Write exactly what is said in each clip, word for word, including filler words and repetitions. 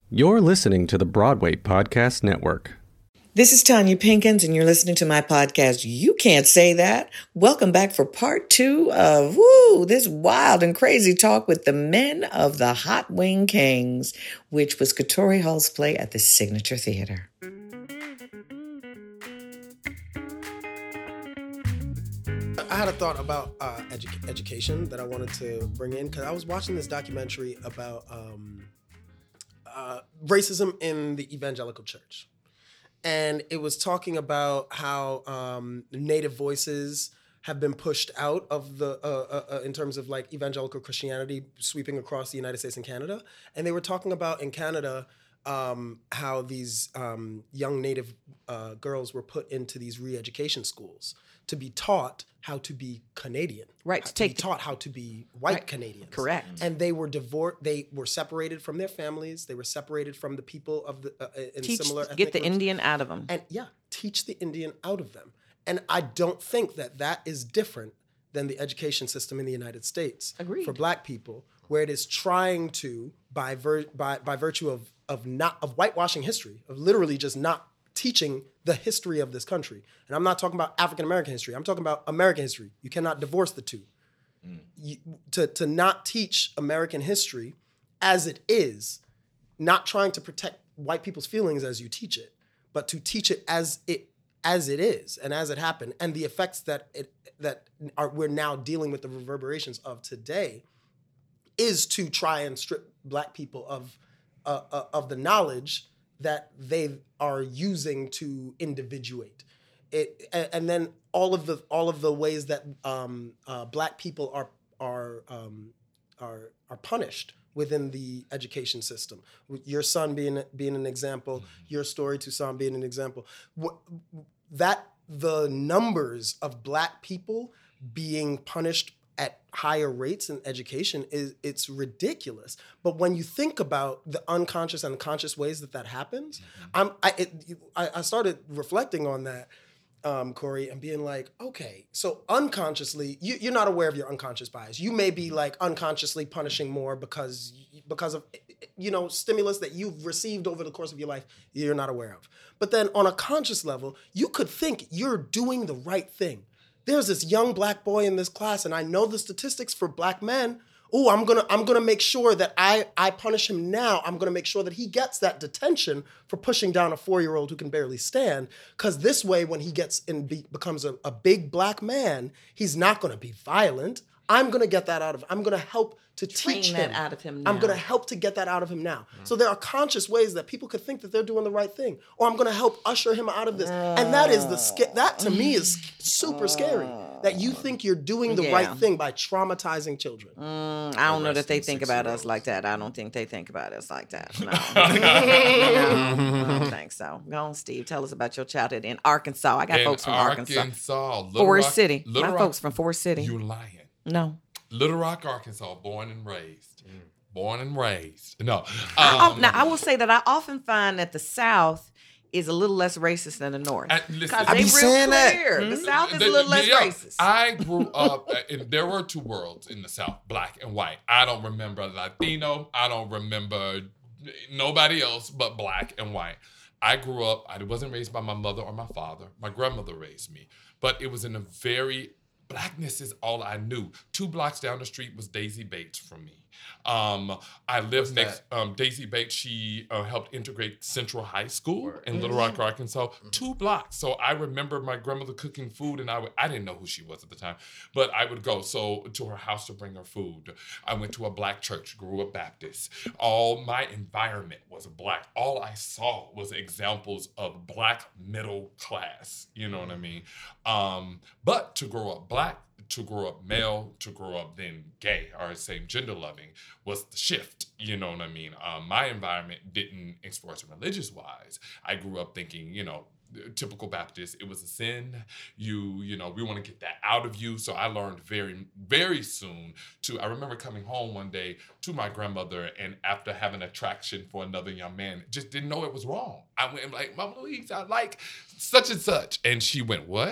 You're listening to the Broadway Podcast Network. This is Tanya Pinkins, and you're listening to my podcast, You Can't Say That. Welcome back for part two of, woo, this wild and crazy talk with the men of the Hot Wing Kings, which was Katori Hall's play at the Signature Theater. I had a thought about uh, edu- education that I wanted to bring in, because I was watching this documentary about um, uh, racism in the evangelical church. And it was talking about how um, Native voices have been pushed out of the, uh, uh, uh, in terms of like evangelical Christianity sweeping across the United States and Canada. And they were talking about in Canada um, how these um, young Native uh, girls were put into these re-education schools to be taught how to be Canadian. Right, to to take be taught how to be white right. Canadians. Correct. And they were divorced. They were separated from their families. They were separated from the people of the uh, in teach, similar ethnic get the groups. Indian out of them. And yeah, teach the Indian out of them. And I don't think that that is different than the education system in the United States. Agreed. For Black people, where it is trying to, by vir- by by virtue of of not of whitewashing history, of literally just not teaching the history of this country. And I'm not talking about African American history. I'm talking about American history. You cannot divorce the two. Mm. You, to, to not teach American history as it is, not trying to protect white people's feelings as you teach it, but to teach it as it as it is and as it happened, and the effects that it that are we're now dealing with the reverberations of today, is to try and strip Black people of uh, uh, of the knowledge that they are using to individuate it, and then all of the all of the ways that um, uh, Black people are are um, are are punished within the education system. Your son being being an example, your story, Toussaint, being an example. That the numbers of Black people being punished at higher rates in education is it's ridiculous. But when you think about the unconscious and conscious ways that that happens, mm-hmm. I'm I, it, I I started reflecting on that, um, Corey, and being like, okay, so unconsciously, you, you're not aware of your unconscious bias. You may be like unconsciously punishing more because because of you know stimulus that you've received over the course of your life you're not aware of. But then on a conscious level, you could think you're doing the right thing. There's this young Black boy in this class, and I know the statistics for Black men. Oh, I'm gonna I'm gonna make sure that I I punish him now. I'm gonna make sure that he gets that detention for pushing down a four-year-old who can barely stand. Because this way, when he gets and be, becomes a, a big Black man, he's not gonna be violent. I'm gonna get that out of him. I'm gonna help to Train teach that him. out of him now. I'm gonna help to get that out of him now. Mm. So there are conscious ways that people could think that they're doing the right thing, or I'm gonna help usher him out of this. Uh, and that is the sca- that to me is super scary. That you think you're doing the yeah. right thing by traumatizing children. Mm, I don't know that they think about us like that. I don't think they think about us like that. No, no I don't think so. Go on, Steve. Tell us about your childhood in Arkansas. I got in folks from Arkansas, Arkansas. Forest Rock, City. Little My Rock, folks from Forest City. You lying. No. Little Rock, Arkansas, born and raised. Mm. Born and raised. No. Um, I, now, I will say that I often find that the South is a little less racist than the North. Because they be real saying that. clear. The Mm-hmm. South is the, a little less yeah, racist. I grew up, and there were two worlds in the South, Black and white. I don't remember Latino. I don't remember nobody else but Black and white. I grew up, I wasn't raised by my mother or my father. My grandmother raised me. But it was in a very, Blackness is all I knew. Two blocks down the street was Daisy Bates from me. Um, I lived What's next, um, Daisy Bates, she uh, helped integrate Central High School Word. in Little Rock, Arkansas, mm-hmm. two blocks. So I remember my grandmother cooking food, and I would, I didn't know who she was at the time, but I would go so to her house to bring her food. I went to a Black church, grew up Baptist. All my environment was Black. All I saw was examples of Black middle class, you know mm-hmm. what I mean? Um, but to grow up Black, to grow up male, to grow up then gay or same gender loving was the shift, you know what I mean? Um, my environment didn't explore it religious wise. I grew up thinking, you know, typical Baptist, it was a sin. You, you know, we want to get that out of you. So I learned very, very soon to, I remember coming home one day to my grandmother, and after having attraction for another young man, just didn't know it was wrong. I went like, Mama Louise, I like such and such. And she went, what?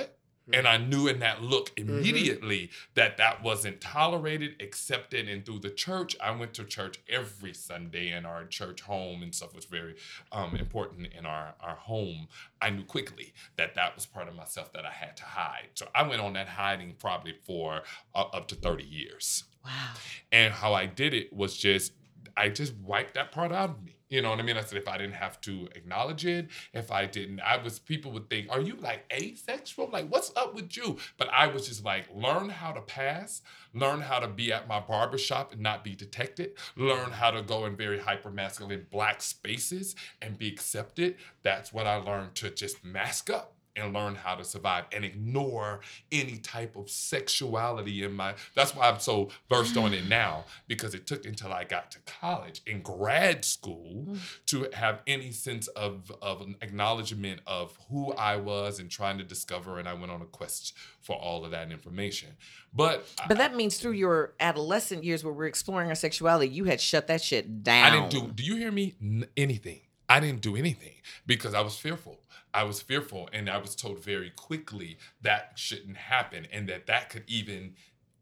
And I knew in that look immediately mm-hmm. that that wasn't tolerated, accepted. And through the church, I went to church every Sunday, and our church home and stuff was very um, important in our, our home. I knew quickly that that was part of myself that I had to hide. So I went on that hiding probably for uh, up to thirty years. Wow. And how I did it was just, I just wiped that part out of me. You know what I mean? I said, if I didn't have to acknowledge it, if I didn't, I was, people would think, are you like asexual? Like, what's up with you? But I was just like, learn how to pass, learn how to be at my barbershop and not be detected, learn how to go in very hyper-masculine black spaces and be accepted. That's what I learned, to just mask up and learn how to survive and ignore any type of sexuality in my, that's why I'm so versed on it now, because it took until I got to college and grad school mm. to have any sense of, of an acknowledgement of who I was and trying to discover, and I went on a quest for all of that information. But But I, that means through your adolescent years where we're exploring our sexuality, you had shut that shit down. I didn't do, do you hear me? N- anything. I didn't do anything because I was fearful. I was fearful, and I was told very quickly that shouldn't happen and that that could even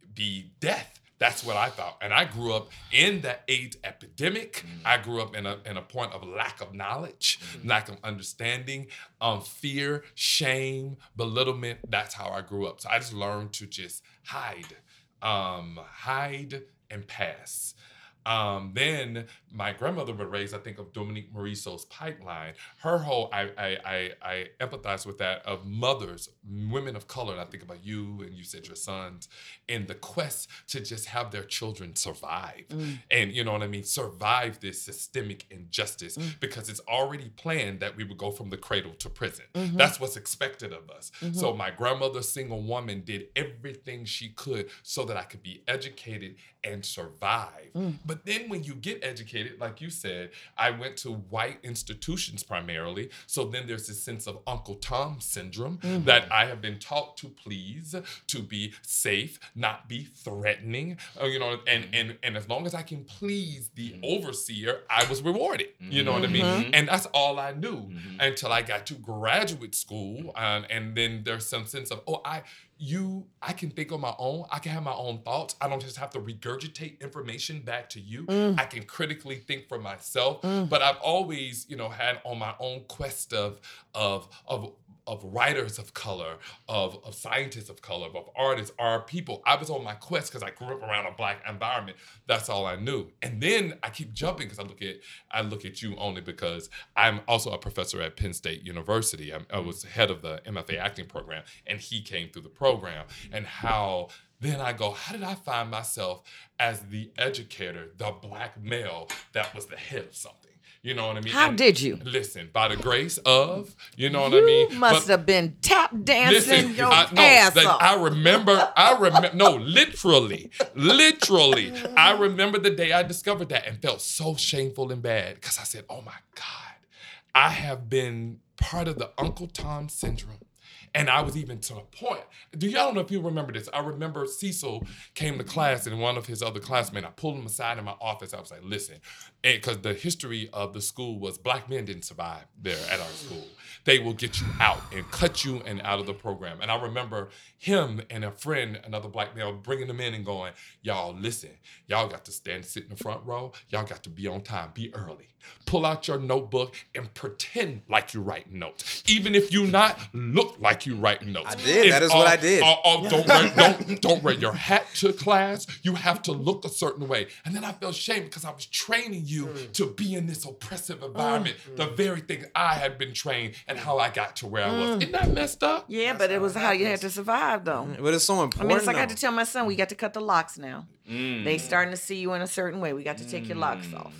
be death. That's what I thought. And I grew up in the AIDS epidemic. Mm-hmm. I grew up in a in a point of lack of knowledge, mm-hmm. lack of understanding, um, fear, shame, belittlement. That's how I grew up. So I just learned to just hide, um, hide and pass. Um, then my grandmother was raised, I think, of Dominique Morisseau's pipeline. Her whole, I, I, I, I empathize with that, of mothers, women of color, and I think about you, and you said your sons, in the quest to just have their children survive. Mm. And you know what I mean? Survive this systemic injustice, mm. because it's already planned that we would go from the cradle to prison. Mm-hmm. That's what's expected of us. Mm-hmm. So my grandmother, single woman, did everything she could so that I could be educated and survive. Mm. But then when you get educated, like you said, I went to white institutions primarily. So then there's this sense of Uncle Tom syndrome, mm-hmm. that I have been taught to please, to be safe, not be threatening, uh, you know, and, and, and as long as I can please the mm-hmm. overseer, I was rewarded. Mm-hmm. You know what I mean? Mm-hmm. And that's all I knew mm-hmm. until I got to graduate school. Um, and then there's some sense of, oh, I... You, I can think on my own. I can have my own thoughts. I don't just have to regurgitate information back to you. Mm. I can critically think for myself. Mm. But I've always, you know, had on my own quest of of of of writers of color, of, of scientists of color, of artists, are people. I was on my quest because I grew up around a black environment. That's all I knew. And then I keep jumping because I look at I look at you only because I'm also a professor at Penn State University. I'm, I was head of the M F A acting program, and he came through the program. And how then I go, how did I find myself as the educator, the black male that was the head of something? You know what I mean? How and did you? Listen, by the grace of, you know what you I mean? You must but, have been tap dancing listen, your I, no, ass like, off. I remember, I remember, no, literally, literally, I remember the day I discovered that and felt so shameful and bad because I said, oh my God, I have been part of the Uncle Tom syndrome. And I was even to the point, do y'all don't know if you remember this? I remember Cecil came to class and one of his other classmates, I pulled him aside in my office. I was like, listen, because the history of the school was black men didn't survive there at our school. They will get you out and cut you and out of the program. And I remember him and a friend, another black male, bringing them in and going, y'all, listen, y'all got to stand, sit in the front row. Y'all got to be on time, be early. Pull out your notebook and pretend like you're writing notes. Even if you not, look like you writing notes. I did. If, that is uh, what I did. Uh, uh, don't, wear, don't, don't wear your hat to class. You have to look a certain way. And then I felt shame because I was training you mm. to be in this oppressive environment, mm. the very thing I had been trained and how I got to where I was. Isn't that messed up? Yeah, That's but it was how you had to survive, though. But it's so important. I mean, it's like though. I had to tell my son, we got to cut the locks now. Mm. They starting to see you in a certain way. We got to take mm. your locks off.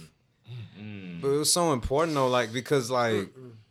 But it was so important though, like because like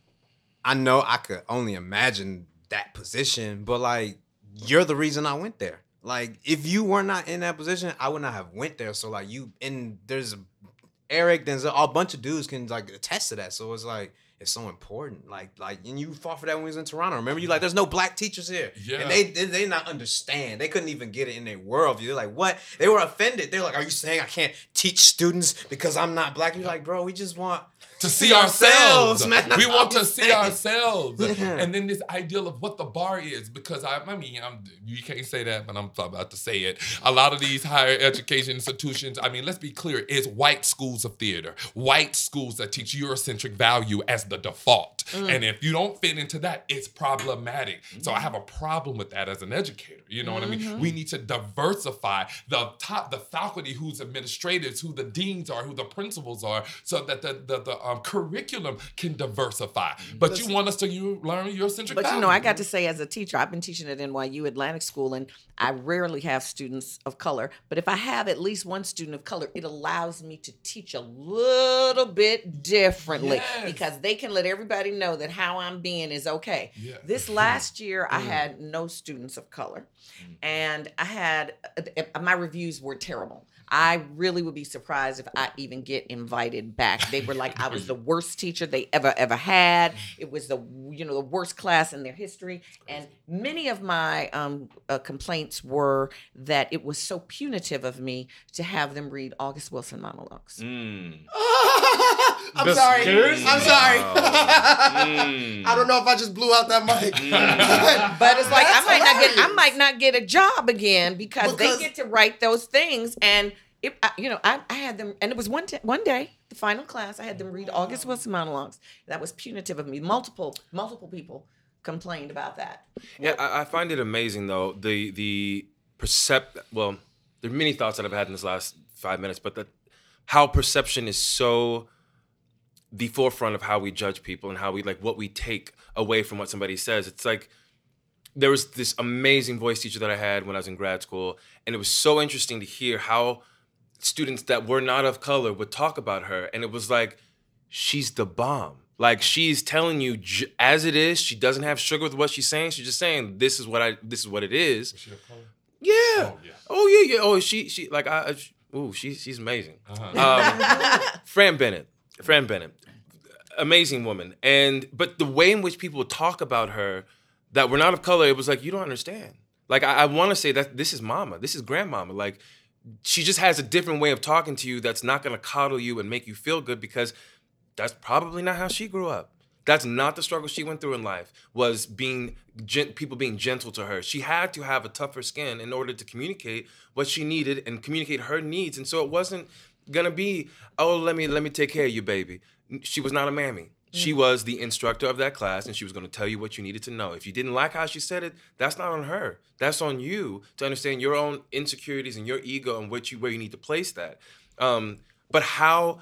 I know I could only imagine that position, but like you're the reason I went there. Like if you were not in that position, I would not have went there. So like you and there's Eric, there's a, a bunch of dudes can like attest to that. So it's like is so important. Like, like, and you fought for that when we was in Toronto. Remember, you like, there's no black teachers here, Yeah. and they they, they not understand. They couldn't even get it in their worldview. They're like, what? They were offended. They're like, are you saying I can't teach students because I'm not black? You're like, bro, we just want to see ourselves, man. We want to see saying. ourselves, Yeah. and then this ideal of what the bar is. Because I, I mean, I'm, you can't say that, but I'm about to say it. A lot of these higher education institutions, I mean, let's be clear, is white schools of theater, white schools that teach Eurocentric value as the default. Mm. And if you don't fit into that, it's problematic. Mm. So I have a problem with that as an educator. You know mm-hmm. what I mean? We need to diversify the top, the faculty, who's administrators, who the deans are, who the principals are, so that the the, the um, curriculum can diversify. But Listen, you want us to you learn Eurocentric But value. you know, I got to say, as a teacher, I've been teaching at N Y U Atlantic School, and I rarely have students of color. But if I have at least one student of color, it allows me to teach a little bit differently yes. because they can let everybody know that how I'm being is okay. Yeah. This last year, I had no students of color, and I had uh, my reviews were terrible. I really would be surprised if I even get invited back. They were like, I was the worst teacher they ever, ever had. It was the, you know, the worst class in their history. And many of my um, uh, complaints were that it was so punitive of me to have them read August Wilson monologues. Mm. I'm the sorry. Scares? I'm sorry. mm. I don't know if I just blew out that mic. Mm. But it's like, I might hilarious. not get, I might not get a job again because, because they get to write those things. And It, I, you know, I, I had them, and it was one t- one day, the final class, I had them read August Wilson monologues. That was punitive of me. Multiple, multiple people complained about that. Yeah, I, I find it amazing though the the percept. Well, there are many thoughts that I've had in this last five minutes, but the how perception is so the forefront of how we judge people and how we like what we take away from what somebody says. It's like there was this amazing voice teacher that I had when I was in grad school, and it was so interesting to hear how students that were not of color would talk about her, and it was like, she's the bomb. Like, she's telling you j- as it is. She doesn't have sugar with what she's saying. She's just saying, this is what I, this is what it is. Was she of color? Yeah. Oh, yeah. Oh, yeah, yeah. Oh, she, she, like, I, I ooh, she, she's amazing. Uh-huh. Um, Fran Bennett. Fran Bennett. Amazing woman. And, but the way in which people talk about her that were not of color, it was like, you don't understand. Like, I, I want to say that this is mama. This is grandmama. Like, she just has a different way of talking to you that's not going to coddle you and make you feel good, because that's probably not how she grew up. That's not the struggle she went through in life, was being gent- people being gentle to her. She had to have a tougher skin in order to communicate what she needed and communicate her needs. And so it wasn't going to be, oh, let me let me take care of you, baby. She was not a mammy. She was the instructor of that class, and she was going to tell you what you needed to know. If you didn't like how she said it, that's not on her. That's on you to understand your own insecurities and your ego and what you, where you need to place that. Um, but how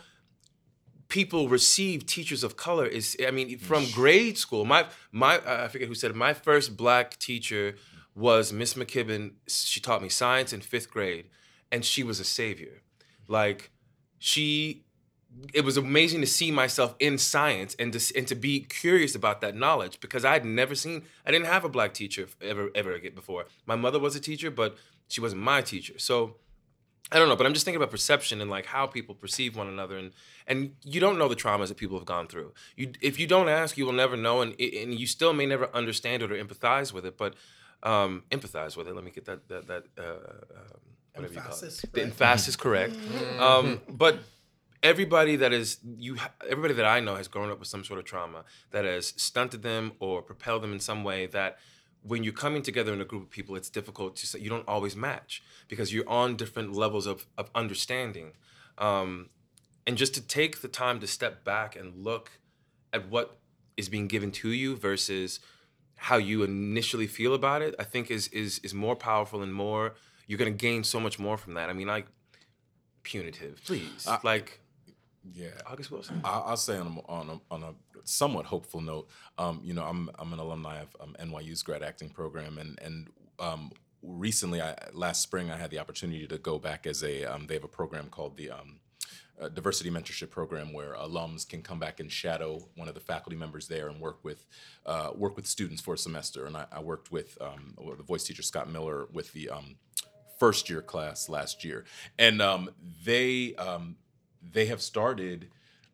people receive teachers of color is, I mean, from grade school. My my uh, I forget who said it. My first black teacher was Miss McKibben. She taught me science in fifth grade, and she was a savior. Like, she... It was amazing to see myself in science and to and to be curious about that knowledge, because I had never seen, I didn't have a black teacher ever ever again before. My mother was a teacher, but she wasn't my teacher. So I don't know, but I'm just thinking about perception and like how people perceive one another, and and you don't know the traumas that people have gone through. You if you don't ask, you will never know, and and you still may never understand it or empathize with it. But um, empathize with it. Let me get that that that uh, uh, whatever emphasis, you call it. Right? The emphasis, correct. um, but. Everybody that is you, everybody that I know has grown up with some sort of trauma that has stunted them or propelled them in some way. That when you're coming together in a group of people, it's difficult to say. You don't always match because you're on different levels of of understanding, um, and just to take the time to step back and look at what is being given to you versus how you initially feel about it, I think is is is more powerful and more. You're gonna gain so much more from that. I mean, like punitive, please, uh, like. Yeah, August Wilson. I'll, I'll say on a, on a on a somewhat hopeful note. Um, you know, I'm I'm an alumni of um, N Y U's grad acting program, and and um, recently, I, last spring, I had the opportunity to go back as a. Um, they have a program called the um, uh, Diversity Mentorship Program, where alums can come back and shadow one of the faculty members there and work with uh, work with students for a semester. And I, I worked with um, the voice teacher Scott Miller with the um, first year class last year, and um, they. Um, They have started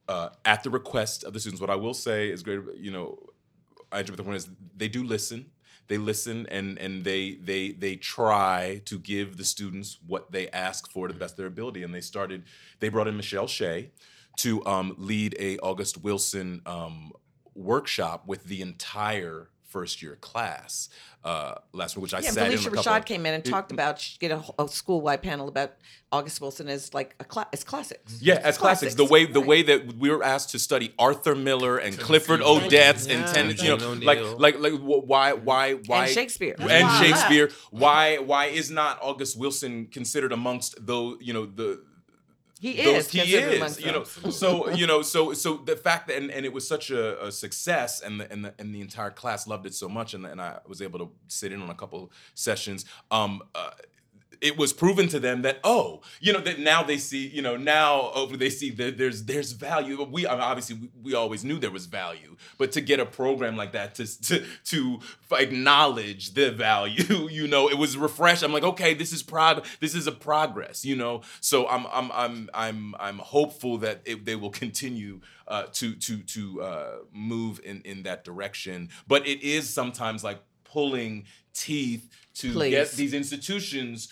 uh, at the request of the students. What I will say is great. You know, I enjoy the point is they do listen. They listen and and they they they try to give the students what they ask for to the best of their ability. And they started. They brought in Michelle Shea to um, lead a August Wilson um, workshop with the entire first year class uh, last week, which I yeah, sat Felicia in a couple Rashad of, came in and talked about she get a, a school-wide panel about August Wilson as like a cla- as classics. Yeah, as classics. The way the Right. way that we were asked to study Arthur Miller and Clifford Tennessee Odets Yeah. and ten, you know, O'Neill. like like like wh- why why why And Shakespeare. and Wow. Shakespeare. Why why is not August Wilson considered amongst those, you know, the He those, is. he considered is, amongst you know. them. So you know, so so the fact that and, and it was such a, a success, and the and the and the entire class loved it so much, and and I was able to sit in on a couple sessions. Um, uh, it was proven to them that oh, you know, that now they see, you know, now over they see that there's there's value. We I mean, obviously we, we always knew there was value, but to get a program like that to to to acknowledge the value, you know, it was refreshing. I'm like, okay, this is prog this is a progress, you know. So I'm I'm I'm I'm I'm hopeful that it, they will continue uh, to to to uh, move in in that direction. But it is sometimes like pulling teeth to Please. get these institutions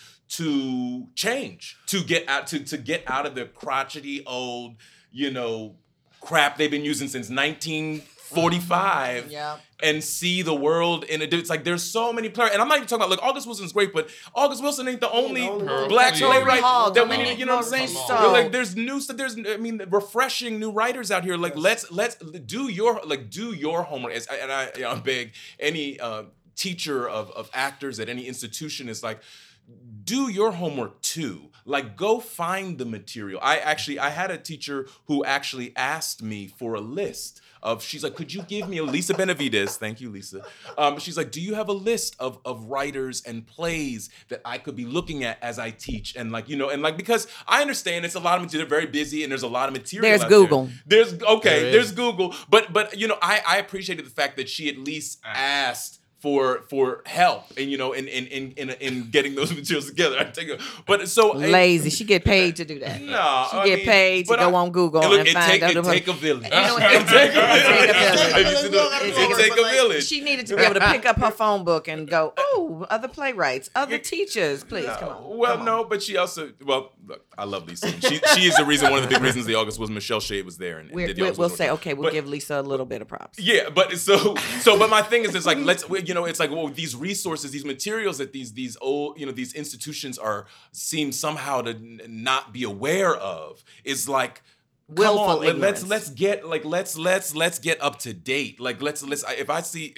to change, to get out to to get out of the crotchety old, you know, crap they've been using since nineteen forty-five Yeah. and see the world in a it's like there's so many players, and I'm not even talking about like August Wilson's great, but August Wilson ain't the only the only one. black Totally. playwright Hall, that we Dominique need, you know what I'm saying? Morisseau. Like there's new stuff, there's I mean refreshing new writers out here. Like let's let's do your like do your homework. As, and I you know, I beg any uh, teacher of of actors at any institution is like, do your homework too. Like go find the material. I actually I had a teacher who actually asked me for a list of, she's like, could you give me a Lisa Benavides? Thank you, Lisa. Um, she's like, do you have a list of of writers and plays that I could be looking at as I teach? And like, you know, and like, because I understand it's a lot of material, they're very busy and there's a lot of material. There's out Google. There. There's okay, There there's is. Google. But but you know, I, I appreciated the fact that she at least asked for for help and you know in in in in, in getting those materials together. I take a, but so Lazy. She get paid to do that. No, She I get mean, paid to but go I- on Google it, look, and it find take, out. It about- take a village. You know, it it take a take a village. village. Have you seen the- It It take a village. She needed to be able to pick up her phone book and go, oh, other playwrights, other teachers, please come on. Well, come on. no, but she also well, look, I love Lisa. She she is the reason. One of the big reasons the August was Michelle Shea was there and, and We're, did the we're, August we'll was say, work. okay, we'll But- give Lisa a little bit of props. Yeah, but so so but my thing is it's like let's you know it's like well these resources, these materials that these these old you know these institutions are seem somehow to n- not be aware of is like come Willful on, let, let's ignorance. let's get like let's let's let's get up to date. Like let's let's I- if I see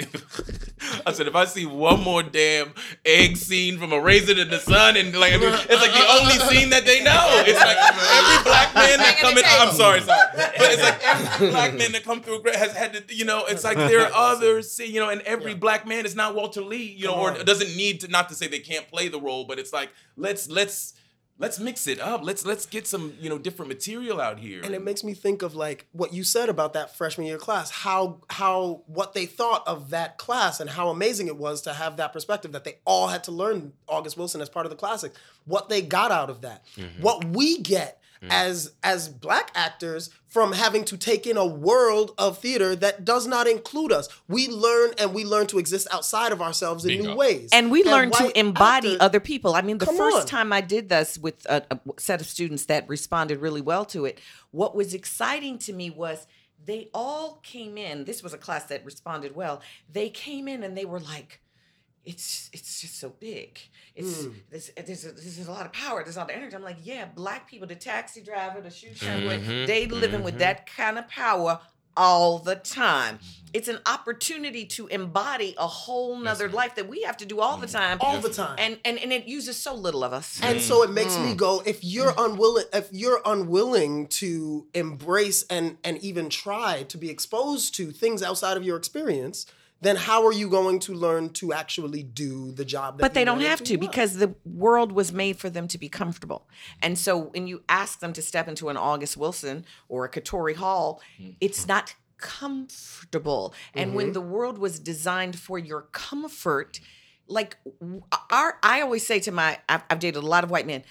I said if I see one more damn egg scene from A Raisin in the Sun and like I mean, it's like the only scene that they know. It's like every black man that come in. I'm sorry, sorry, but it's like every black man that come through has had to you know. It's like there are others, you know, and every black man is not Walter Lee, you know, or doesn't need to. Not to say they can't play the role, but it's like let's let's. Let's mix it up. Let's let's get some, you know, different material out here. And it makes me think of like what you said about that freshman year class, how how what they thought of that class and how amazing it was to have that perspective that they all had to learn August Wilson as part of the classic. What they got out of that. Mm-hmm. What we get as as black actors from having to take in a world of theater that does not include us. We learn and we learn to exist outside of ourselves in Bingo. new ways. And we learn to white embody actors- other people. I mean, the Come first on. time I did this with a, a set of students that responded really well to it, what was exciting to me was they all came in. This was a class that responded well. They came in and they were like, it's it's just so big. It's Hmm. this, there's, a, there's a lot of power. There's a lot of energy. I'm like, yeah, black people, the taxi driver, the shoe shine, Mhm, they living with that kind of power all the time. It's an opportunity to embody a whole nother life that we have to do all the time. All the time. And and and it uses so little of us. And so it makes Mm. me go, if you're unwilling, if you're unwilling to embrace and and even try to be exposed to things outside of your experience, then how are you going to learn to actually do the job that But they you don't wanted have to do well? because the world was made for them to be comfortable. And so when you ask them to step into an August Wilson or a Katori Hall, it's not comfortable. And when the world was designed for your comfort, like w- our, I always say to my, I've, I've dated a lot of white men,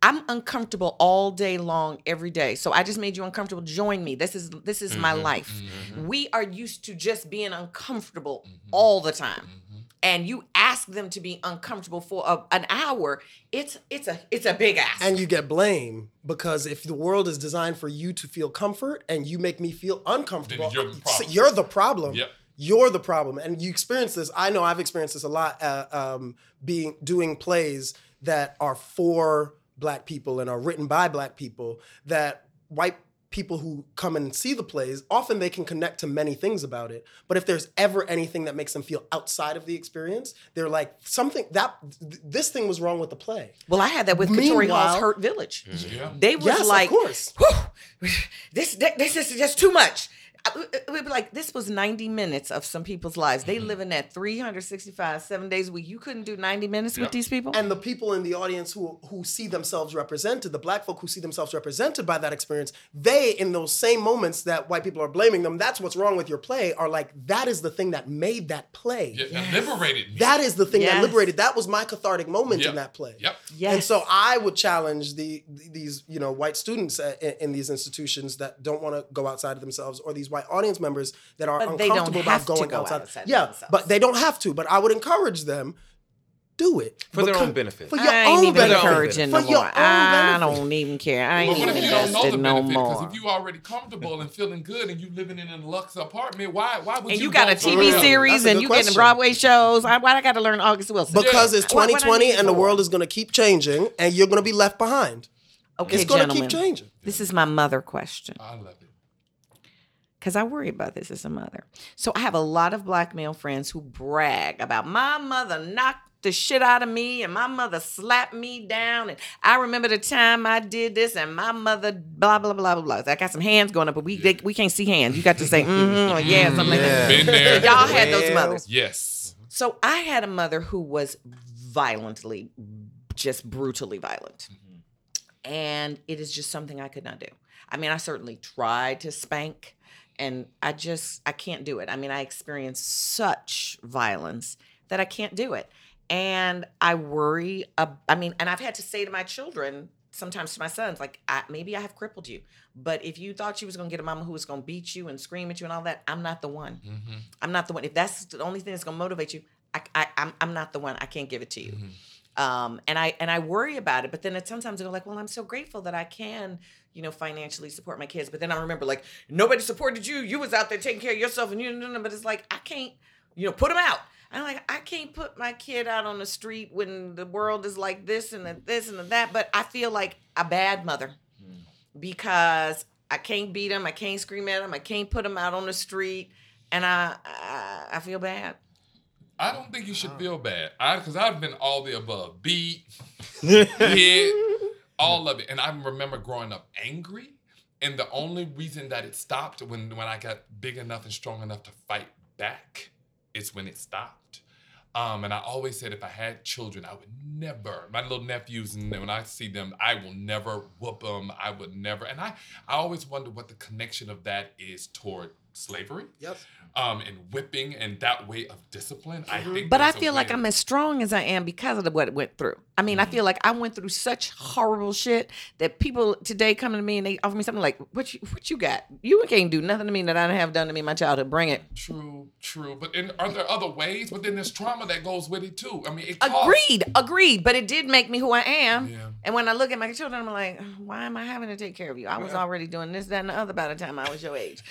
I'm uncomfortable all day long, every day. So I just made you uncomfortable. Join me. This is this is mm-hmm, my life. Mm-hmm. We are used to just being uncomfortable mm-hmm. all the time. Mm-hmm. And you ask them to be uncomfortable for a, an hour, it's it's a it's a big ask. And you get blame because if the world is designed for you to feel comfort and you make me feel uncomfortable, then you're the problem. You're the problem. Yep. You're the problem. And you experience this. I know I've experienced this a lot uh, um, being doing plays that are for Black people and are written by Black people, that white people who come and see the plays, often they can connect to many things about it. But if there's ever anything that makes them feel outside of the experience, they're like, something, that, th- this thing was wrong with the play. Well, I had that with Katori Hall's Hurt Village. Yeah. They was yes, like, of course. this, this is just too much. It would be like, this was ninety minutes of some people's lives. They live in that three hundred sixty-five, seven days a week. You couldn't do ninety minutes Yeah. with these people? And the people in the audience who who see themselves represented, the Black folk who see themselves represented by that experience, they, in those same moments that white people are blaming them, that's what's wrong with your play, are like, that is the thing that made that play. Yeah, that liberated me. That is the thing Yes. that liberated. That was my cathartic moment Yep. in that play. Yep. Yes. And so I would challenge the these you know white students uh, in, in these institutions that don't want to go outside of themselves, or these white audience members that are But they don't uncomfortable have about to going go outside. outside of yeah, themselves. but they don't have to. But I would encourage them. Do it For their Because- own benefit. For your I ain't own even benefit. encouraging For no your more. own I benefit. don't even care. I But ain't what even if you don't know the invested no benefit? Because more. if you already comfortable and feeling good and you living in a luxe apartment, why why would And you you got go a T V somewhere else? series That's a and good you getting question. Broadway shows. I, why I got to learn August Wilson? Because Yeah. it's What- what I twenty twenty need and the for? world is going to keep changing, and you're going to be left behind. Okay, It's going to gentlemen, keep changing. this is my mother question. I love it. Because I worry about this as a mother. So I have a lot of Black male friends who brag about my mother knocked the shit out of me and my mother slapped me down. And I remember the time I did this and my mother blah, blah, blah, blah, blah. I got some hands going up, but we they, we can't see hands. You got to say, mm-hmm, or yeah, something like that. Been there. So y'all had those Well. mothers. Yes. So I had a mother who was violently, just brutally violent. And it is just something I could not do. I mean, I certainly tried to spank, and I just, I can't do it. I mean, I experienced such violence that I can't do it. And I worry, uh, I mean, and I've had to say to my children, sometimes to my sons, like, I, maybe I have crippled you. But if you thought you was going to get a mama who was going to beat you and scream at you and all that, I'm not the one. Mm-hmm. I'm not the one. If that's the only thing that's going to motivate you, I, I, I'm, I'm not the one. I can't give it to you. Mm-hmm. Um, and I and I worry about it, but then it, sometimes I go like, well, I'm so grateful that I can, you know, financially support my kids. But then I remember like, nobody supported you. You was out there taking care of yourself, and you. But it's like I can't, you know, put them out. I'm like, I can't put my kid out on the street when the world is like this and the, this and the that. But I feel like a bad mother because I can't beat them, I can't scream at them, I can't put them out on the street, and I I, I feel bad. I don't think you should feel bad. I because I've been all the above. Beat, hit, all of it. And I remember growing up angry. And the only reason that it stopped when, when I got big enough and strong enough to fight back is when it stopped. Um, and I always said if I had children, I would never, my little nephews, and when I see them, I will never whoop them. I would never. And I, I always wonder what the connection of that is toward slavery. Yes. Um, and whipping and that way of discipline. I think But I there's a feel like way- I'm as strong as I am because of the, what it went through. I mean, I feel like I went through such horrible shit that people today come to me and they offer me something like, "What you, what you got? You can't do nothing to me that I didn't have done to me in my childhood. Bring it." True, true. But in, are there other ways? But then there's trauma that goes with it too. I mean, it costs. Agreed, agreed. But it did make me who I am. Yeah. And when I look at my children, I'm like, why am I having to take care of you? I was already doing this, that, and the other by the time I was your age.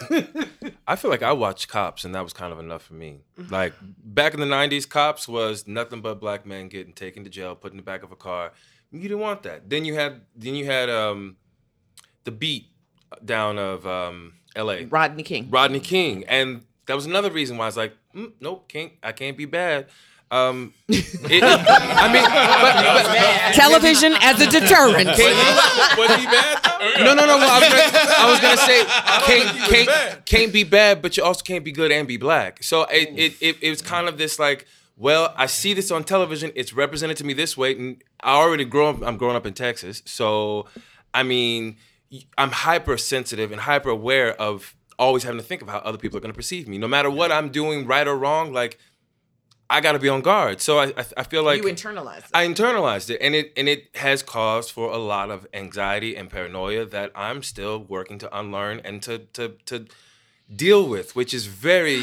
I feel like I watched Cops, and that was kind of enough for me. Like, back in the nineties, Cops was nothing but black men getting taken to jail, put in the back of a car. You didn't want that. Then you had then you had um, the beat down of um, L A Rodney King. Rodney King, and that was another reason why I was like, mm, nope, can't I can't be bad. Um, it, I mean, but, but, Television as a deterrent. was he bad? No, no, no. I was gonna, I was gonna say can't can't can't be bad, but you also can't be good and be black. So it it it, it was kind of this like, well, I see this on television. It's represented to me this way, and I already grow up. I'm growing up in Texas, so I mean, I'm hypersensitive and hyper aware of always having to think of how other people are gonna perceive me, no matter what I'm doing, right or wrong. Like, I got to be on guard. So I, I I feel like You internalized it. I internalized it, and it and it has caused for a lot of anxiety and paranoia that I'm still working to unlearn and to to to deal with, which is very.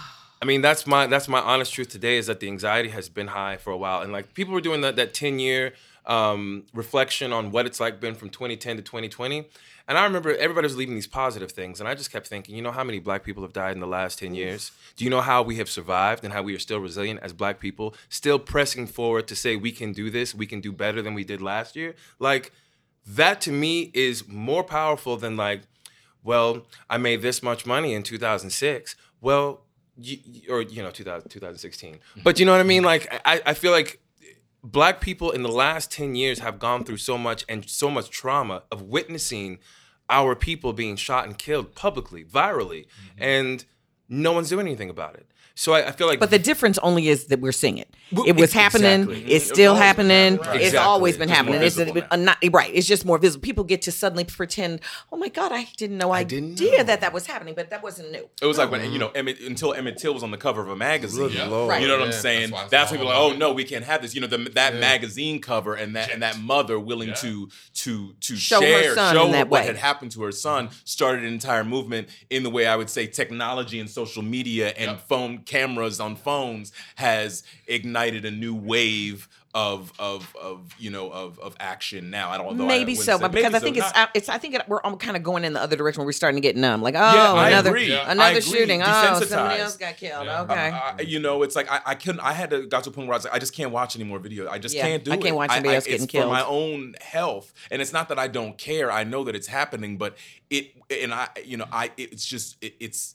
I mean, that's my that's my honest truth today is that the anxiety has been high for a while, and like people were doing that that ten year um, reflection on what it's like been from twenty ten to twenty twenty. And I remember everybody was leaving these positive things. And I just kept thinking, you know how many black people have died in the last ten years? Do you know how we have survived and how we are still resilient as black people, still pressing forward to say we can do this, we can do better than we did last year? Like, that to me is more powerful than like, well, I made this much money in two thousand six. Well, you, or, you know, two thousand, twenty sixteen. But you know what I mean? Like, I, I feel like black people in the last ten years have gone through so much and so much trauma of witnessing our people being shot and killed publicly, virally, mm-hmm. and no one's doing anything about it. So I, I feel like, but the difference only is that we're seeing it. Well, It was it's- happening. exactly. It's still It's always been happening. happening. Right. It's Exactly. always been Just happening. more It's visible uh, not right. It's just more visible. People get to suddenly pretend, oh my God, I didn't know I didn't idea know. that that was happening, but that wasn't new. It was like when you know Emmett, until Emmett Till was on the cover of a magazine. Good Yeah. Lord. Right. You know what I'm Yeah. saying? That's why it's That's all when people are like, about oh no, we can't have this. You know, the, that magazine cover and that and that mother willing Yeah. to to to Show her share, son show in that what way. had happened to her son, started an entire movement in the way I would say technology and social media and Yep. phone cameras on phones has ignited a new wave of of of you know of of action now. I don't although I Maybe wouldn't so, say- but maybe because I so, think it's, not- it's, I think it, we're all kind of going in the other direction where we're starting to get numb. Like, oh, Yeah, I another, agree. Yeah. another I agree. shooting. Oh, somebody Desensitized. else got killed. Yeah. Okay. I, you know, it's like I, I couldn't. I had to got to a point where I was like, I just can't watch any more videos. I just Yeah, can't do I it. can't watch somebody else getting it's killed. for my own health, and it's not that I don't care. I know that it's happening, but it and I, you know, I it's just it, it's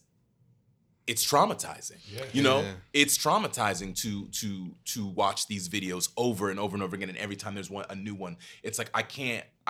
it's traumatizing. Yeah. You know, Yeah. it's traumatizing to to to watch these videos over and over and over again, and every time there's one a new one, it's like I can't. I,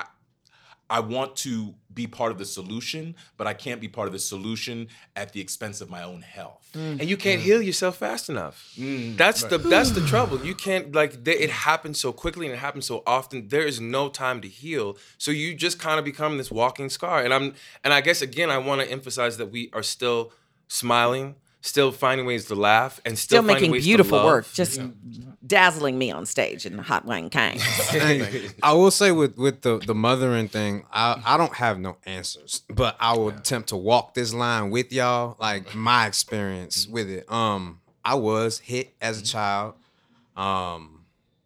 I want to be part of the solution, but I can't be part of the solution at the expense of my own health. and you can't heal yourself fast enough. That's the that's the trouble. You can't like they, it happens so quickly and it happens so often. There is no time to heal, so you just kind of become this walking scar. And I'm and I guess again I want to emphasize that we are still smiling, still finding ways to laugh, and still, Still finding making ways to beautiful love. work, just dazzling me on stage in Hot Wang Kang. I will say with with the the mothering thing, I I don't have no answers, but I will attempt to walk this line with y'all, like my experience with it. Um, I was hit as a child. Um,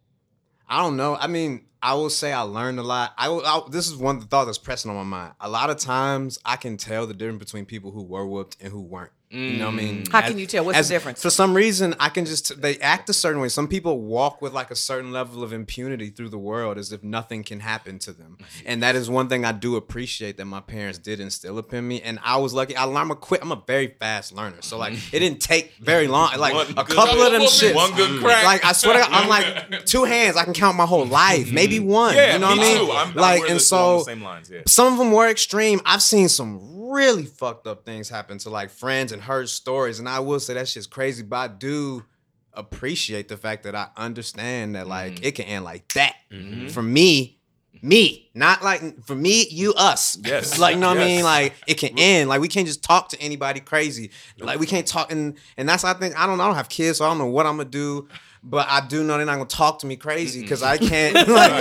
I don't know. I mean, I will say I learned a lot. I, will- I this is one of the thoughts that's pressing on my mind. A lot of times, I can tell the difference between people who were whooped and who weren't. You know what I mean? How can you tell? What's the difference? For some reason, I can just, they act a certain way. Some people walk with like a certain level of impunity through the world as if nothing can happen to them. And that is one thing I do appreciate that my parents did instill up in me. And I was lucky. I, I'm a quick, I'm a very fast learner. So like, it didn't take very long. Like One a good- couple of them one shits. One good crack. Like I swear to God, I'm like two hands. I can count my whole life, maybe one. Yeah, you know me what I mean? too. I'm, I'm like, we're and the- along so the same lines. Yeah. some of them were extreme. I've seen some really fucked up things happen to like friends and heard stories, and I will say that shit's crazy. But I do appreciate the fact that I understand that like Mm-hmm. it can end like that. For me, me, not like for me, you, us. Yes. like you know what I Yes. mean. Like it can end. Like we can't just talk to anybody crazy. Like we can't talk, and and that's I think I don't I don't have kids, so I don't know what I'm gonna do. But I do know they're not gonna talk to me crazy because I can't. Like,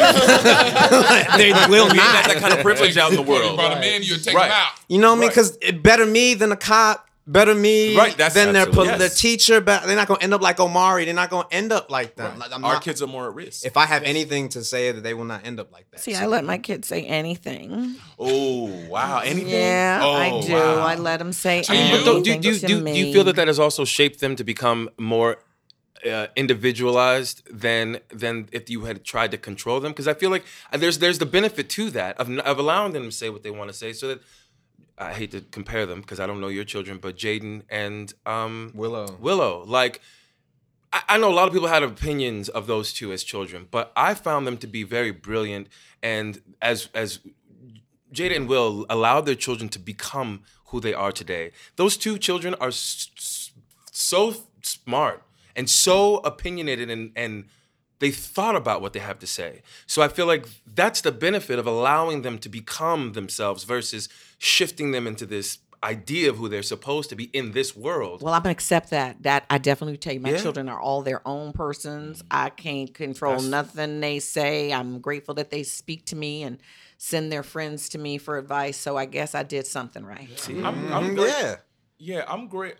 they will We ain't got not. that kind of privilege out in the You world. brought him in, you take Right. him out. You know what I mean? Right. Because it better me than a cop. Better me Right, that's than their, absolutely- pol- their yes. teacher. But they're not gonna end up like Omari. They're not gonna end up like them. Like, I'm Our not- kids are more at risk. If I have anything to say, that they will not end up like that. See, So- I let my kids say anything. oh wow, anything? Yeah, oh, I do. wow. I let them say To you? anything But do, do, do, to do, me. do you feel that that has also shaped them to become more uh, individualized than than if you had tried to control them? Because I feel like there's there's the benefit to that of of allowing them to say what they want to say. So that I hate to compare them because I don't know your children, but Jaden and um, Willow. Willow, like. I I know a lot of people had opinions of those two as children, but I found them to be very brilliant. And as as Jada and Will allowed their children to become who they are today, those two children are s- s- so smart and so opinionated, and and they thought about what they have to say. So I feel like that's the benefit of allowing them to become themselves versus shifting them into this idea of who they're supposed to be in this world. Well, I'm gonna accept that. That I definitely tell you, my Yeah. children are all their own persons. I can't control That's- nothing they say. I'm grateful that they speak to me and send their friends to me for advice. So I guess I did something right. I'm, I'm Mhm, great. yeah. Yeah, I'm great.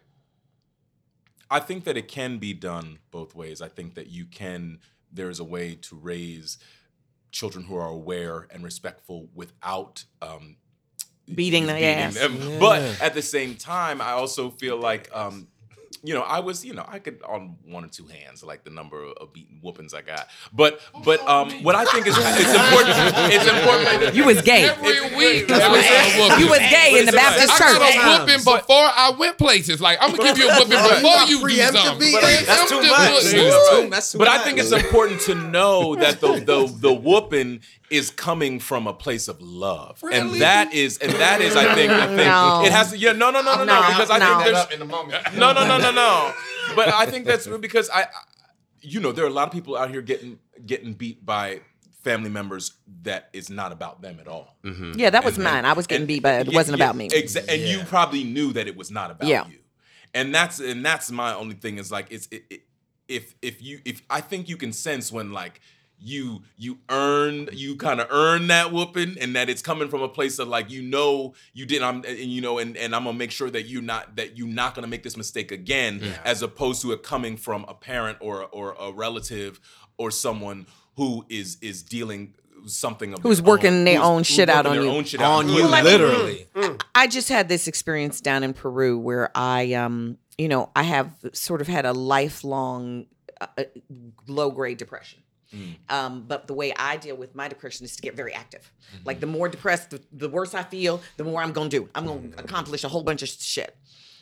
I think that it can be done both ways. I think that you can, there is a way to raise children who are aware and respectful without um, Beating the ass. them. But at the same time, I also feel like, um, you know, I was, you know, I could on one or two hands, like the number of beating whoopings I got. But, but um, what I think is it's important, it's important. You was gay. Every week. That's I what was I'm saying. a whooping. You was gay in the Baptist I church. got a whooping before I went places. Like, I'm going to give you a whooping before you do preemptive something. beating. But that's too Preemptive much. whooping. That's too, that's too But much. I think it's important to know that the the the whooping is coming from a place of love, Really? and that is and that is I think I think No. it has to. Yeah, no, no, no, no, no, No, because I no. think there's in the moment. no, no, no, no, no. But I think that's because I, I- you know, there are a lot of people out here getting getting beat by family members that is not about them at all. Yeah, that was And- mine. I was getting and- beat, but it yeah, wasn't yeah, about me. Exa- and you probably knew that it was not about Yeah. you. And that's and that's my only thing is like it's it, it, if if you if I think you can sense when like you you earned you kind of earn that whooping and that it's coming from a place of like you know you did I'm and you know and, and I'm gonna make sure that you not that you're not gonna make this mistake again as opposed to it coming from a parent or or a relative or someone who is is dealing something of Who's their working own, their who's- own who's shit out working on their you. own shit out On you, like- literally. I just had this experience down in Peru where I, um, you know, I have sort of had a lifelong uh, low grade depression. Um, but the way I deal with my depression is to get very active. Like the more depressed, the, the worse I feel, the more I'm going to do. I'm going to accomplish a whole bunch of shit.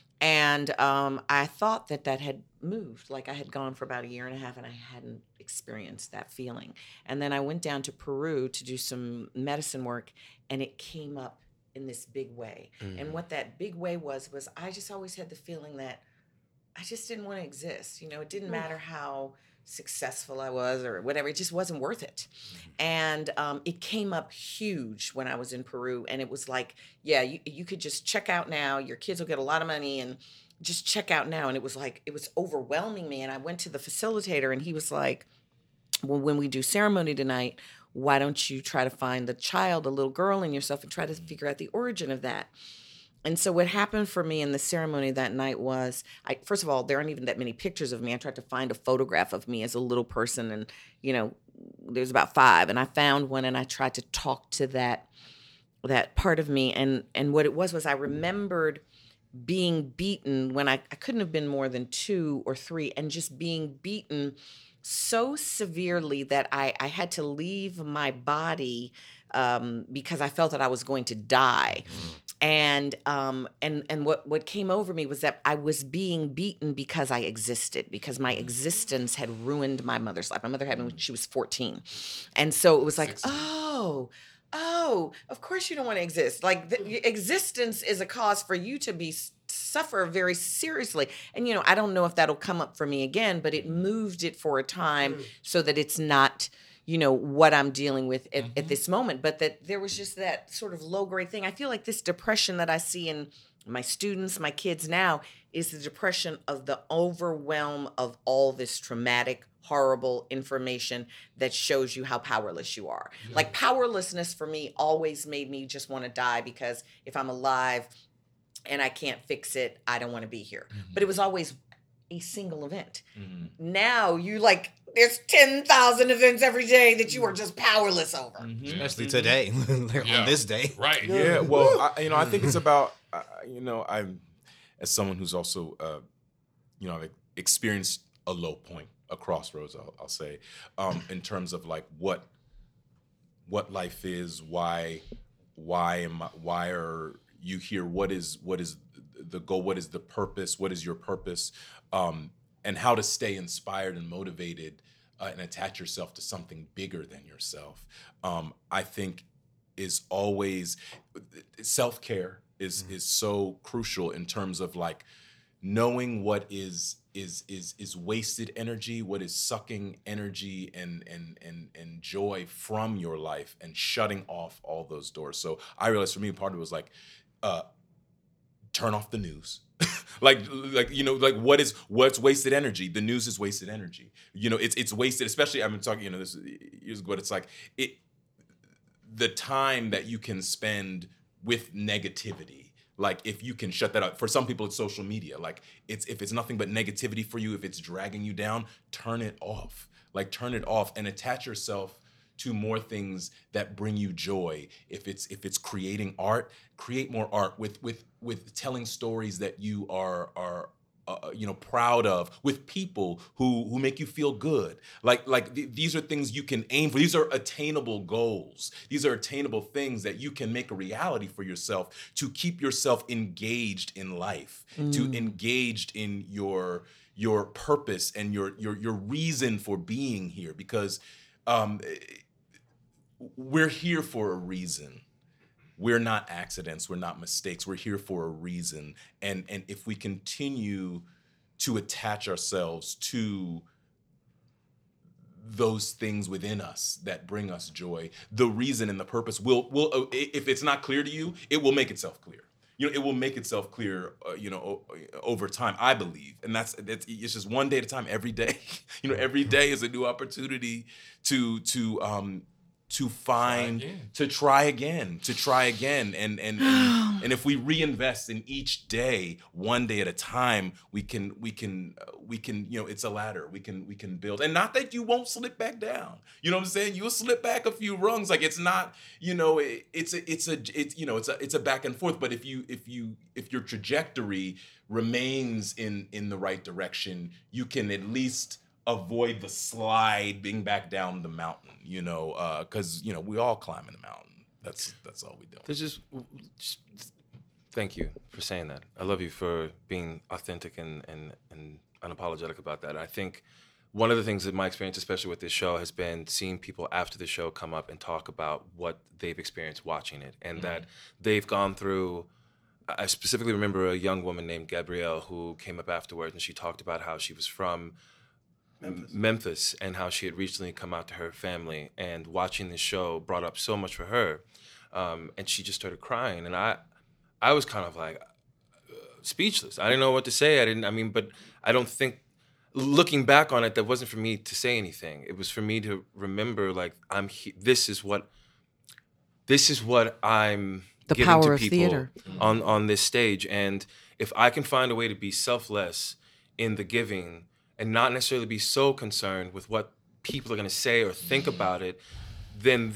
And um, I thought that that had moved. Like I had gone for about a year and a half and I hadn't experienced that feeling. And then I went down to Peru to do some medicine work and it came up in this big way. And what that big way was, was I just always had the feeling that I just didn't want to exist. You know, it didn't matter how successful I was or whatever. It just wasn't worth it. And um, it came up huge when I was in Peru. And it was like, yeah, you, you could just check out now. Your kids will get a lot of money and just check out now. And it was like, it was overwhelming me. And I went to the facilitator and he was like, well, when we do ceremony tonight, why don't you try to find the child, a little girl in yourself and try to figure out the origin of that? And so what happened for me in the ceremony that night was, I first of all, there aren't even that many pictures of me. I tried to find a photograph of me as a little person and, you know, there's about five. And I found one and I tried to talk to that that part of me. And and what it was was I remembered being beaten when I, I couldn't have been more than two or three and just being beaten so severely that I, I had to leave my body um, because I felt that I was going to die. And um and and what what came over me was that I was being beaten because I existed, because my existence had ruined my mother's life. My mother had me when she was fourteen, and so it was like, oh, oh, of course you don't want to exist. Like the, existence is a cause for you to be suffer very seriously. And you know, I don't know if that'll come up for me again, but it moved it for a time so that it's not, you know, what I'm dealing with at, at this moment, but that there was just that sort of low grade thing. I feel like this depression that I see in my students, my kids now, is the depression of the overwhelm of all this traumatic, horrible information that shows you how powerless you are. Yeah. Like powerlessness for me always made me just want to die because if I'm alive and I can't fix it, I don't want to be here. Mm-hmm. But it was always a single event. Mm-hmm. Now you like, there's ten thousand events every day that you are just powerless over. Mm-hmm. Especially today, yeah. on this day. Right. Yeah, yeah well, I, you know, I think it's about, uh, you know, I'm, as someone who's also, uh, you know, I've experienced a low point, a crossroads, I'll, I'll say, um, in terms of like what, what life is, why, why am I, why are you here? What is, what is the goal? What is the purpose? What is your purpose? Um, and how to stay inspired and motivated uh, and attach yourself to something bigger than yourself, um, I think is always, self-care is mm-hmm. is so crucial in terms of like knowing what is is is is wasted energy, what is sucking energy and and and and joy from your life and shutting off all those doors. So I realized for me, part of it was like, uh, turn off the news. like, like you know, like what is what's wasted energy? The news is wasted energy. You know, it's it's wasted. Especially, I've been talking. You know, this is what it's like. It the time that you can spend with negativity. Like if you can shut that up. For some people, it's social media. Like it's if it's nothing but negativity for you, if it's dragging you down, turn it off. Like turn it off and attach yourself to more things that bring you joy. If it's if it's creating art, create more art with with with telling stories that you are are uh, you know proud of, with people who who make you feel good. Like like th- these are things you can aim for. These are attainable goals. These are attainable things that you can make a reality for yourself to keep yourself engaged in life, mm. to engaged in your your purpose and your your your reason for being here, because um, we're here for a reason. We're not accidents. We're not mistakes. We're here for a reason. And and if we continue to attach ourselves to those things within us that bring us joy, the reason and the purpose will will if it's not clear to you, it will make itself clear. You know, it will make itself clear, uh, you know, o- over time, I believe. And that's, it's, it's just one day at a time, every day. You know, every day is a new opportunity to, to, um, to find, try to try again, to try again. And, and, and, and if we reinvest in each day, one day at a time, we can, we can, uh, we can, you know, it's a ladder. We can, we can build. And not that you won't slip back down. You know what I'm saying? You'll slip back a few rungs. Like it's not, you know, it, it's a, it's a, it's, you know, it's a, it's a back and forth. But if you, if you, if your trajectory remains in, in the right direction, you can at least avoid the slide being back down the mountain, you know, because, uh, you know, we all climbing the mountain. That's that's all we do. There's just, just, thank you for saying that. I love you for being authentic and, and, and unapologetic about that. I think one of the things that my experience, especially with this show, has been seeing people after the show come up and talk about what they've experienced watching it, and mm-hmm. that they've gone through. I specifically remember a young woman named Gabrielle who came up afterwards, and she talked about how she was from Memphis. Memphis and how she had recently come out to her family, and watching this show brought up so much for her, um, and she just started crying, and I, I was kind of like uh, speechless. I didn't know what to say. I didn't. I mean, but I don't think, looking back on it, that wasn't for me to say anything. It was for me to remember, like I'm. He- this is what. This is what I'm. The giving power to of people theater on on this stage, and if I can find a way to be selfless in the giving, and not necessarily be so concerned with what people are going to say or think about it, then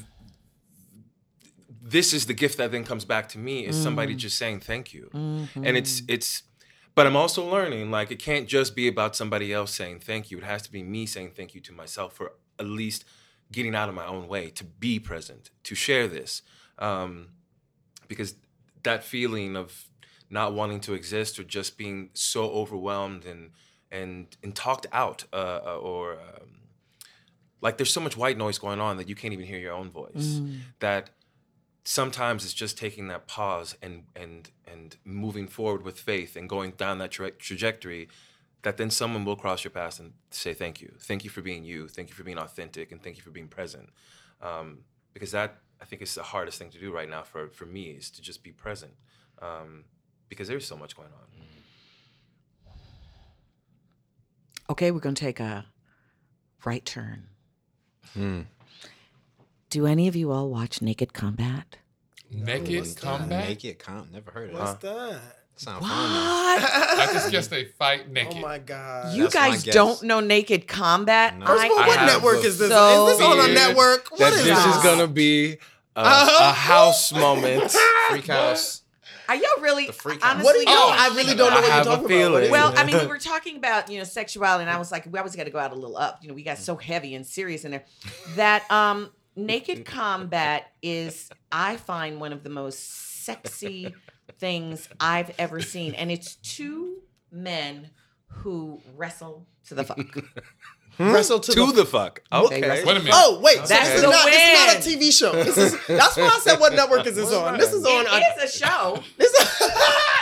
this is the gift that then comes back to me, is mm. somebody just saying thank you. Mm-hmm. And it's, it's, but I'm also learning, like, it can't just be about somebody else saying thank you. It has to be me saying thank you to myself for at least getting out of my own way, to be present, to share this. Um, because that feeling of not wanting to exist, or just being so overwhelmed and, and and talked out, uh, or um, like there's so much white noise going on that you can't even hear your own voice. Mm. That sometimes it's just taking that pause and and and moving forward with faith and going down that tra- trajectory, that then someone will cross your path and say thank you. Thank you for being you. Thank you for being authentic, and thank you for being present. Um, because that, I think, is the hardest thing to do right now for, for me, is to just be present. Um, because there's so much going on. Okay, we're going to take a right turn. Hmm. Do any of you all watch Naked Combat? Naked Combat? Naked Combat? Never heard of it. What's that? Sound What? fun. I just guess they fight naked. Oh my God. You That's my guys guess. don't know Naked Combat? No. First of all, I- what I have network a is this? so Is this on a fear network? What that is this this? is gonna be a, Uh-huh. a house moment. Freak House. Are y'all really, The freak house. honestly? What do you know? Oh, I really don't know I what have you're a talking feeling. about. What is Well, it? I mean, we were talking about, you know, sexuality, and I was like, we always got to go out a little up. You know, we got so heavy and serious in there. That um, Naked Combat is, I find, one of the most sexy things I've ever seen. And it's two men who wrestle to the fuck. Wrestle to, To the. the fuck. Okay. wrestle- Wait a minute. Oh wait, so That's this is the not. This is not a win. T V show. This is. That's why I said, what network is this on? This is on. It is a show. This is,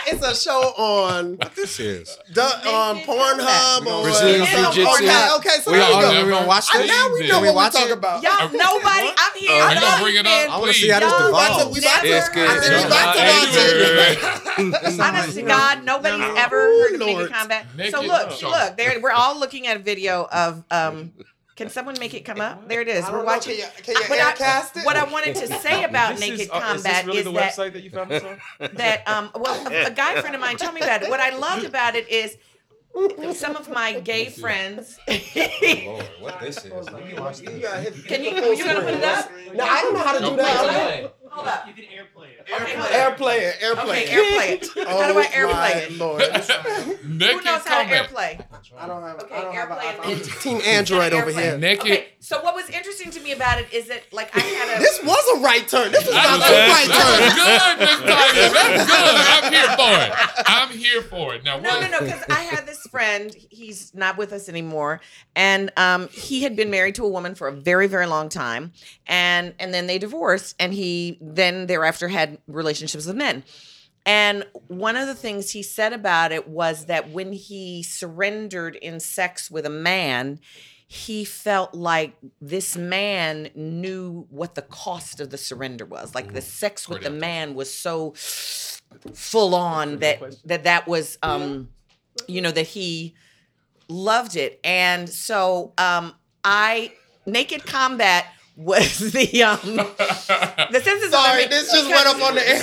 it's a show on What this is? the, on Pornhub or Brazilian some- Jiu-Jitsu. Okay, okay, so We there all we know go. we're gonna watch I, this. now we Can know we what we watch talk it? about. Y'all, nobody. I'm here. Are I'm you gonna bring it listening. up? I want to Please. see how this Y'all, devolves. we about to- It's good. I said we about to watch it. Honest to God, nobody's ever heard of Lord. Naked Combat. So Naked look, show. look, there we're all looking at a video of. Um, can someone make it come up? There it is. We're watching. Can you, can you But I- aircast it? What I wanted to say about This Naked is, uh, Combat is this really is the that website that you found this on? that um well a, a guy friend of mine told me about it. What I loved about it is some of my gay friends. Lord, what this is? Let me watch this. Can you? You gonna put it up? No, I don't know how to do that. Hold up. You can airplay it. Okay, hold up. Airplay it, airplay Okay, it. airplay it. How do I airplay it? Lord. Who Naked knows how to Combat. airplay? I don't have. Okay, I don't have an airplay iPhone. it. I'm Team Android over here. Naked. Okay, so what was interesting to me about it is that like I had a This was a right turn. This was That not was, a right turn. that was good, Miss Tanya. That's good. I'm here for it. I'm here for it. Now, No, what? no, no, because I had this friend, he's not with us anymore, and um, he had been married to a woman for a very, very long time, and and then they divorced, and he then thereafter had relationships with men. And one of the things he said about it was that when he surrendered in sex with a man, he felt like this man knew what the cost of the surrender was. Like the sex with the man was so full on that that that was um you know that he loved it. And so um I Naked Combat was the um the census. Sorry, this just went up on the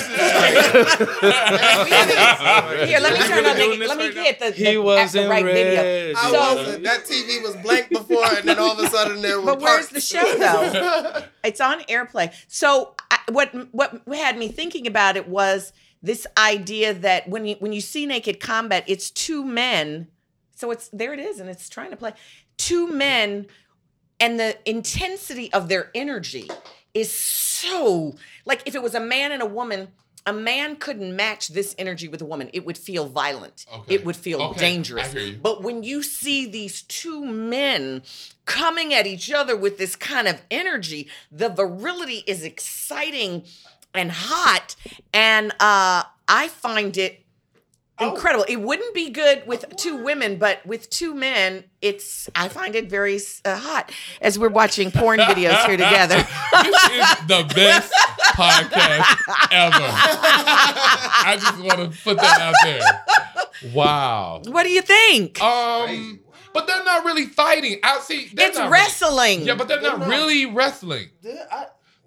air. Here, let me turn on doing Naked. this Let me right now? get the, He the, was the in right video. red. I So- wasn't. That T V was blank before, and then all of a sudden there were But where's parts. the show though? It's on AirPlay. So I, what what had me thinking about it was this idea that when you when you see Naked Combat, it's two men. So it's there it is, and it's trying to play two men, and the intensity of their energy is so like if it was a man and a woman. A man couldn't match this energy with a woman. It would feel violent. Okay. It would feel Okay, dangerous. I hear you. But when you see these two men coming at each other with this kind of energy, the virility is exciting and hot. And uh, I find it incredible. It wouldn't be good with two women, but with two men, it's I find it very uh, hot as we're watching porn videos here together. This is the best podcast ever. I just want to put that out there. Wow. What do you think? Um, but they're not really fighting. I see. They're It's not wrestling. Really, yeah, but they're not really wrestling. I-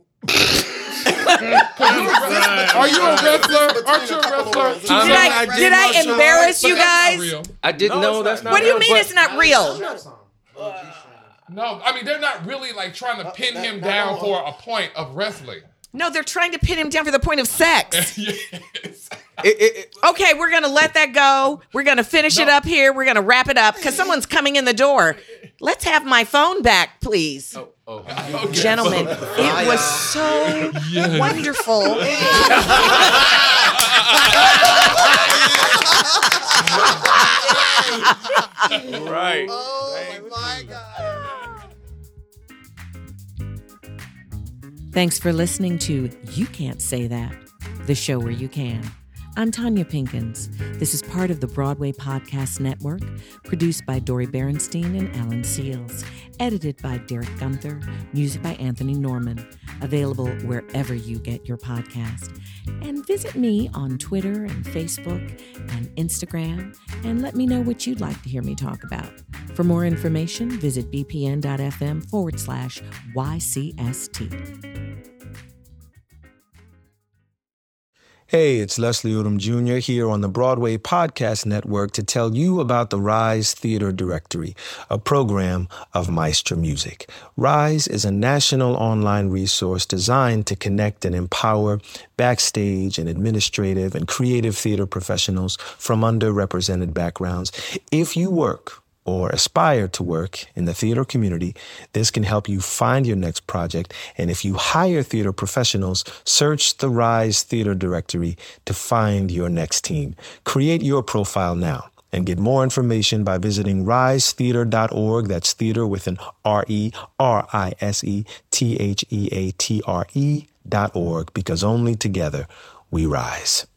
Are you a wrestler? Aren't you a wrestler? Did I, did I embarrass you But that's not guys? real. I didn't No, know it's that's not. not What do you real, mean but- it's not real? No, I mean they're not really like trying to pin him that- down that- for a point of wrestling. No, they're trying to pin him down for the point of sex. Yes. It, it, it, Okay, we're going to let that go. We're going to finish it No. up here. We're going to wrap it up because someone's coming in the door. Let's have my phone back, please. Oh, oh. Okay. Gentlemen, it was so Yes. wonderful. Right. Oh my God. Thanks for listening to You Can't Say That, the show where you can. I'm Tanya Pinkins. This is part of the Broadway Podcast Network, produced by Dori Berenstein and Alan Seals, edited by Derek Gunther, music by Anthony Norman, available wherever you get your podcast. And visit me on Twitter and Facebook and Instagram, and let me know what you'd like to hear me talk about. For more information, visit bpn.fm forward slash YCST. Hey, it's Leslie Odom Junior here on the Broadway Podcast Network to tell you about the Rise Theater Directory, a program of Maestro Music. Rise is a national online resource designed to connect and empower backstage and administrative and creative theater professionals from underrepresented backgrounds. If you work or aspire to work in the theater community, this can help you find your next project. And if you hire theater professionals, search the Rise Theater Directory to find your next team. Create your profile now and get more information by visiting rise theater dot org. That's theater with an R E R I S E T H E A T R E dot org, because only together we rise.